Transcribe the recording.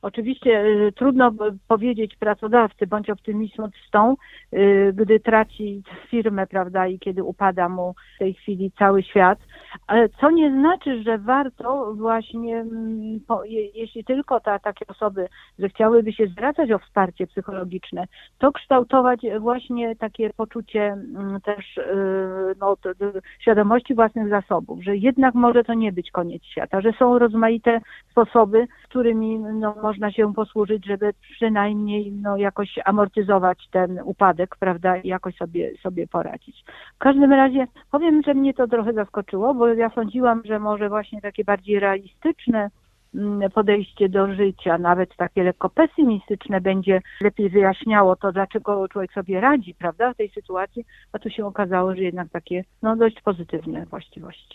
Oczywiście trudno powiedzieć pracodawcy bądź optymistą, gdy traci firmę, prawda, i kiedy upada mu w tej chwili cały świat, ale co nie znaczy, że warto właśnie, jeśli tylko takie osoby, że chciałyby się zwracać o wsparcie psychologiczne, to kształtować właśnie takie poczucie też świadomości własnych zasobów, że jednak może to nie być koniec świata, że są rozmaite sposoby, którymi można się posłużyć, żeby przynajmniej jakoś amortyzować ten upadek, prawda, i jakoś sobie poradzić. W każdym razie powiem, że mnie to trochę zaskoczyło, bo ja sądziłam, że może właśnie takie bardziej realistyczne podejście do życia, nawet takie lekko pesymistyczne, będzie lepiej wyjaśniało to, dlaczego człowiek sobie radzi, prawda, w tej sytuacji, a tu się okazało, że jednak takie dość pozytywne właściwości.